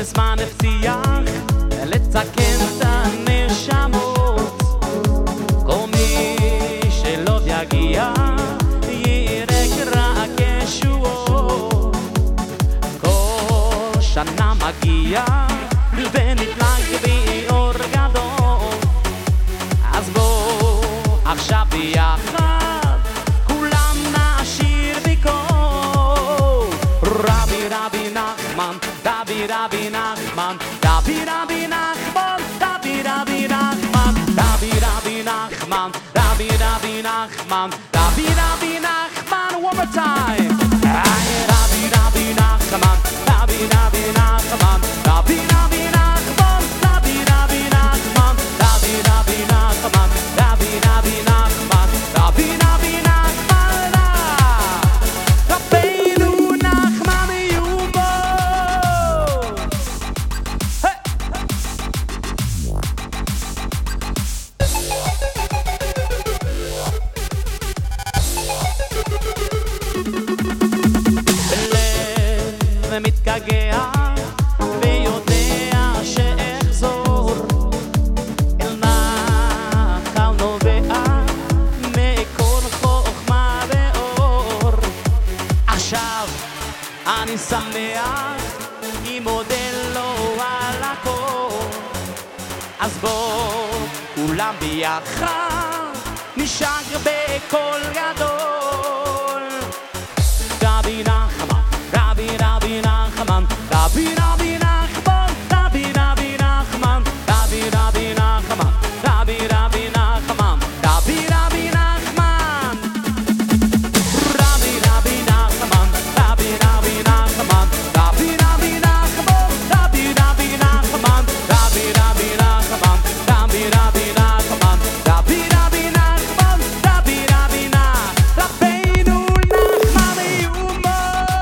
זמן הבטיח לתקן את הנשמות. כל מי שלא יגיע ירק רק ישועות. כל שנה מגיע ונפלג באור גדול. אז בוא עכשיו ביחד כולם נשיר בקול. רבי רבי נחמן, רבי רבי נחמן, רבי רבי נחמן, רבי רבי נחמן, רבי רבי נחמן, רבי רבי נחמן, רבי רבי נחמן. One more time. רבי רבי נחמן, רבי רבי נחמן, רבי רבי נחמן, רבי רבי נחמן, רבי רבי נחמן, רבי רבי נחמן, רבי רבי נחמן. רבינו נחמן יומו. בלב מתגעגע ויודע שאחזור אל נחל נובע מכל חוכמה ואור. עכשיו אני שמח כי מודה לו על הכל. אז בואו כולם ביחד נשק בקול גדול. רבי נחמן, רבי רבי נחמן, רבי רבי נחמן, רבי רבי נחמן, רבי רבי נחמן, רבי רבי נחמן, רבי רבי נחמן. רבי רבי נחמן, רבי רבי נחמן, רבי רבי נחמן, רבי רבי נחמן, רבי רבי נחמן, רבי רבי נחמן, רבי רבי נחמן, רבי רבי נחמן. רבינו נחמן יומו.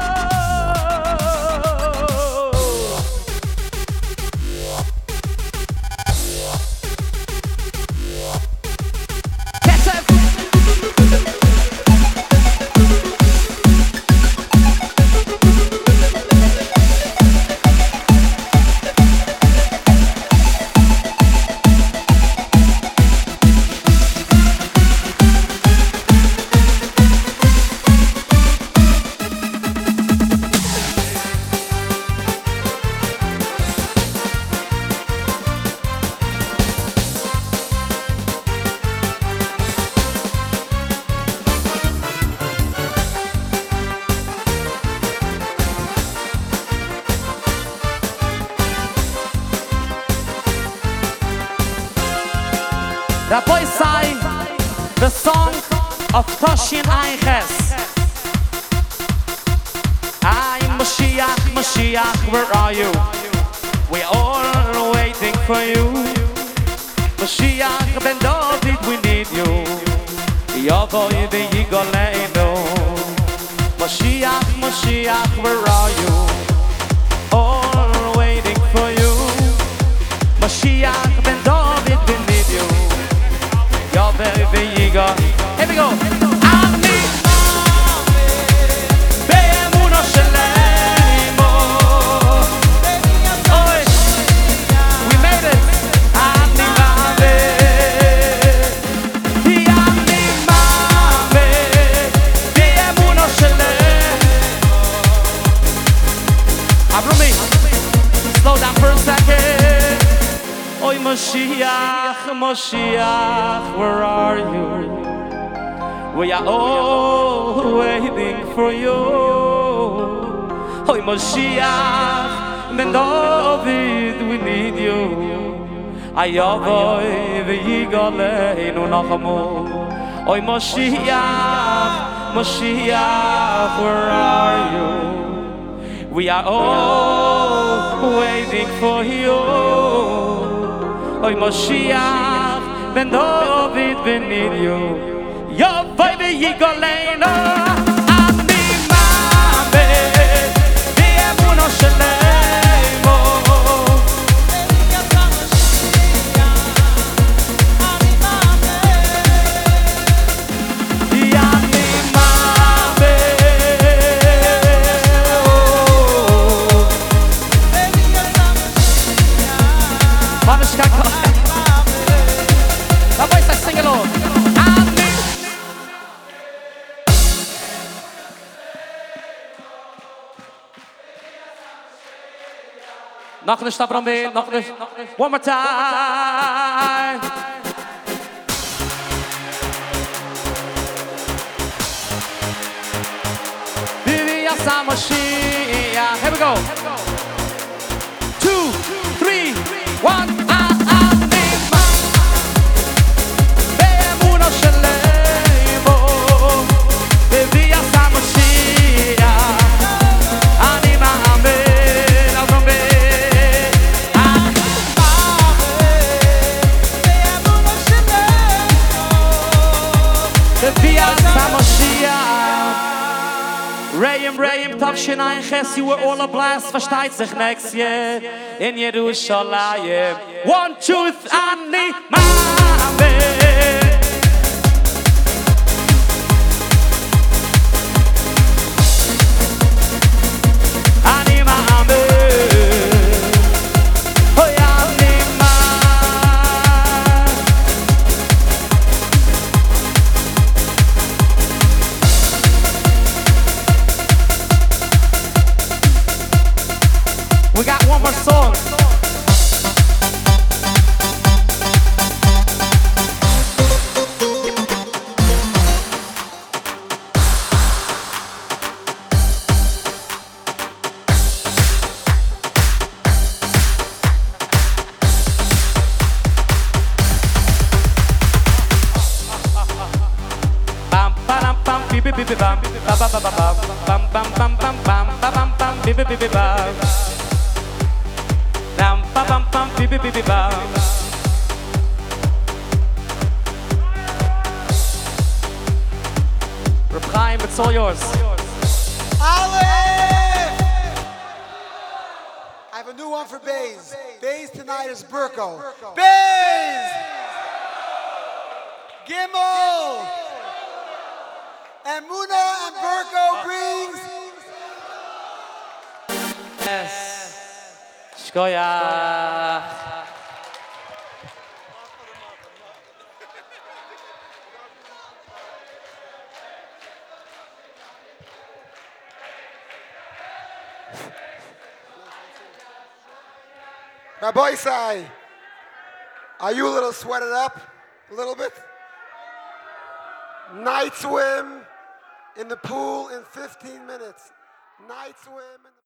קצב. Rabbi Sai, the song of Toshin Eiches. Ay, Mashiach, Mashiach, where are you? We're all waiting for you. Mashiach ben David, we need you. Yavoy v'yigoleinu. Mashiach, Mashiach, where are you? All waiting for you. Mashiach ben David, we need you. Yavoy v'yigoleinu. Here we go. Ani be'emuno shelemo. Oy, we made it. Ani mame, ani mame be'emuno shelemo. Avrumi, slow down for a second. Oy Mashiach, Mashiach, where are you? We are all waiting for you. Oy Mashiach, ben David, we need you. Ayavoy v'yigoleinu nachamu. Oy Mashiach, Mashiach, where are you? We are all waiting for you. Oy Mashiach, ben David, we need you. Yavoy v'yigoleinu. Ani mame be'emuno shelemo. Yani mame. Noch nicht, noch nicht. One more time. Here we go. 2, 3, 1. Reim, Tavshin Ein Ches, you were all a blast, versteht sich next year in Yerushalayim. 1, 2, 3, Ani Mame. Ani Mame. Oh, Ani Mame. We got one more song. Bam bam bam bim bim bim bam bam bam bam bam bam bam bam bam bam bim bim bim bam. Bam bam bam bim bim bim bam. Reb Chaim, it's all yours. Aleph! I have a new one for Bays. Bays tonight is Burko. Bays! Gimel! And Muna and Burko brings... Yes. Shkoyach. Rabbi Isai, are you a little sweated up? A little bit? Night swim in the pool in 15 minutes. Night swim.